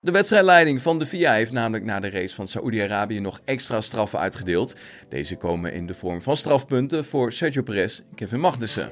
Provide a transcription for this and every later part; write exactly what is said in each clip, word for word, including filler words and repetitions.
De wedstrijdleiding van de F I A heeft namelijk na de race van Saoedi-Arabië nog extra straffen uitgedeeld. Deze komen in de vorm van strafpunten voor Sergio Perez en Kevin Magnussen.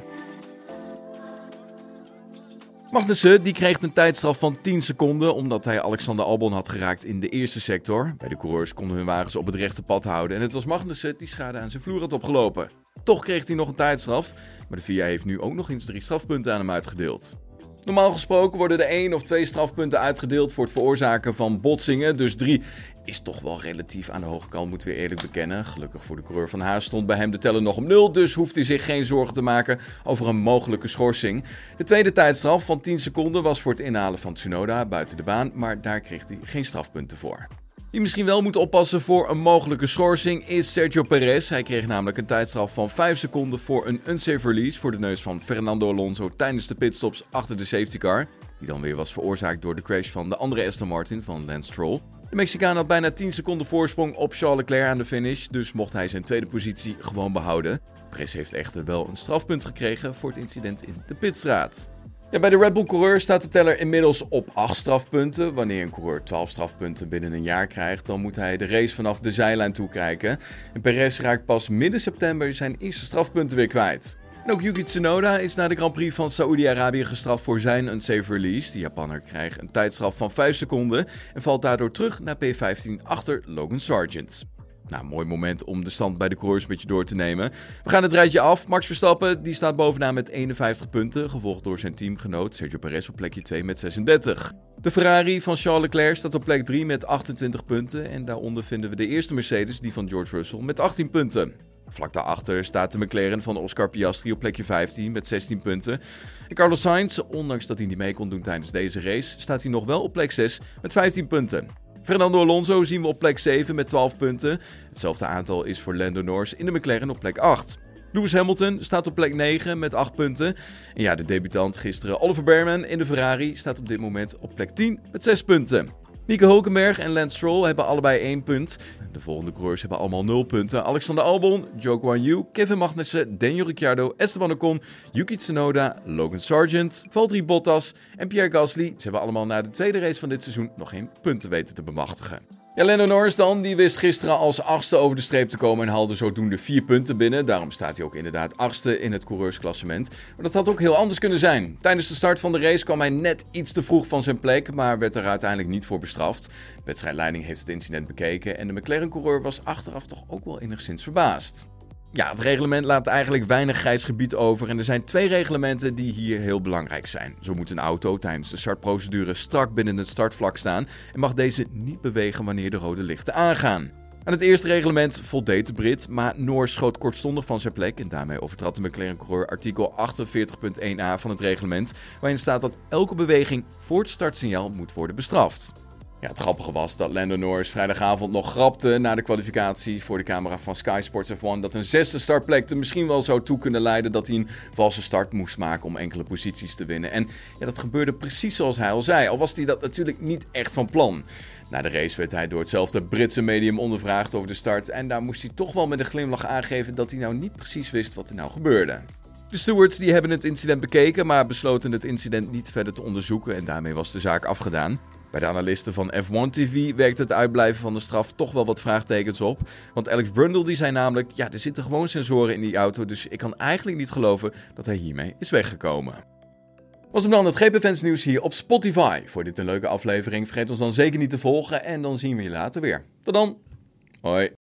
Magnussen die kreeg een tijdstraf van tien seconden omdat hij Alexander Albon had geraakt in de eerste sector. Bij de coureurs konden hun wagens op het rechte pad houden en het was Magnussen die schade aan zijn vloer had opgelopen. Toch kreeg hij nog een tijdstraf, maar de F I A heeft nu ook nog eens drie strafpunten aan hem uitgedeeld. Normaal gesproken worden er één of twee strafpunten uitgedeeld voor het veroorzaken van botsingen. Dus drie is toch wel relatief aan de hoge kant, moeten we eerlijk bekennen. Gelukkig voor de coureur van Haas stond bij hem de teller nog op nul. Dus hoeft hij zich geen zorgen te maken over een mogelijke schorsing. De tweede tijdstraf van tien seconden was voor het inhalen van Tsunoda buiten de baan. Maar daar kreeg hij geen strafpunten voor. Wie misschien wel moet oppassen voor een mogelijke schorsing is Sergio Perez. Hij kreeg namelijk een tijdstraf van vijf seconden voor een unsafe release voor de neus van Fernando Alonso tijdens de pitstops achter de safety car. Die dan weer was veroorzaakt door de crash van de andere Aston Martin van Lance Stroll. De Mexicaan had bijna tien seconden voorsprong op Charles Leclerc aan de finish, dus mocht hij zijn tweede positie gewoon behouden. Perez heeft echter wel een strafpunt gekregen voor het incident in de pitstraat. Ja, bij de Red Bull coureur staat de teller inmiddels op acht strafpunten. Wanneer een coureur twaalf strafpunten binnen een jaar krijgt, dan moet hij de race vanaf de zijlijn toekijken. En Perez raakt pas midden september zijn eerste strafpunten weer kwijt. En ook Yuki Tsunoda is na de Grand Prix van Saoedi-Arabië gestraft voor zijn unsafe release. De Japanner krijgt een tijdstraf van vijf seconden en valt daardoor terug naar P vijftien achter Logan Sargent. Nou, mooi moment om de stand bij de coureurs een beetje door te nemen. We gaan het rijtje af. Max Verstappen die staat bovenaan met eenenvijftig punten, gevolgd door zijn teamgenoot Sergio Perez op plekje twee met zesendertig. De Ferrari van Charles Leclerc staat op plek drie met achtentwintig punten en daaronder vinden we de eerste Mercedes, die van George Russell, met achttien punten. Vlak daarachter staat de McLaren van Oscar Piastri op plekje vijftien met zestien punten. En Carlos Sainz, ondanks dat hij niet mee kon doen tijdens deze race, staat hij nog wel op plek zes met vijftien punten. Fernando Alonso zien we op plek zeven met twaalf punten. Hetzelfde aantal is voor Lando Norris in de McLaren op plek acht. Lewis Hamilton staat op plek negen met acht punten. En ja, de debutant gisteren Oliver Bearman in de Ferrari staat op dit moment op plek tien met zes punten. Nico Hulkenberg en Lance Stroll hebben allebei één punt. De volgende coureurs hebben allemaal nul punten. Alexander Albon, Zhou Guanyu, Kevin Magnussen, Daniel Ricciardo, Esteban Ocon, Yuki Tsunoda, Logan Sargent, Valtteri Bottas en Pierre Gasly. Ze hebben allemaal na de tweede race van dit seizoen nog geen punten weten te bemachtigen. Ja, Lando Norris dan, die wist gisteren als achtste over de streep te komen en haalde zodoende vier punten binnen. Daarom staat hij ook inderdaad achtste in het coureursklassement. Maar dat had ook heel anders kunnen zijn. Tijdens de start van de race kwam hij net iets te vroeg van zijn plek, maar werd er uiteindelijk niet voor bestraft. De wedstrijdleiding heeft het incident bekeken en de McLaren-coureur was achteraf toch ook wel enigszins verbaasd. Ja, het reglement laat eigenlijk weinig grijs gebied over en er zijn twee reglementen die hier heel belangrijk zijn. Zo moet een auto tijdens de startprocedure strak binnen het startvlak staan en mag deze niet bewegen wanneer de rode lichten aangaan. Aan het eerste reglement voldeed de Brit, maar Norris schoot kortstondig van zijn plek en daarmee overtrad de McLaren-coureur artikel achtenveertig punt één a van het reglement, waarin staat dat elke beweging voor het startsignaal moet worden bestraft. Ja, het grappige was dat Lando Norris vrijdagavond nog grapte na de kwalificatie voor de camera van Sky Sports F één dat een zesde startplek er misschien wel zou toe kunnen leiden dat hij een valse start moest maken om enkele posities te winnen. En ja, dat gebeurde precies zoals hij al zei, al was hij dat natuurlijk niet echt van plan. Na de race werd hij door hetzelfde Britse medium ondervraagd over de start en daar moest hij toch wel met een glimlach aangeven dat hij nou niet precies wist wat er nou gebeurde. De stewards die hebben het incident bekeken, maar besloten het incident niet verder te onderzoeken en daarmee was de zaak afgedaan. Bij de analisten van F één T V werkt het uitblijven van de straf toch wel wat vraagtekens op. Want Alex Brundle die zei namelijk, ja, er zitten gewoon sensoren in die auto, dus ik kan eigenlijk niet geloven dat hij hiermee is weggekomen. Was hem dan het G P Fans nieuws hier op Spotify. Voor dit een leuke aflevering, vergeet ons dan zeker niet te volgen en dan zien we je later weer. Tot dan. Hoi.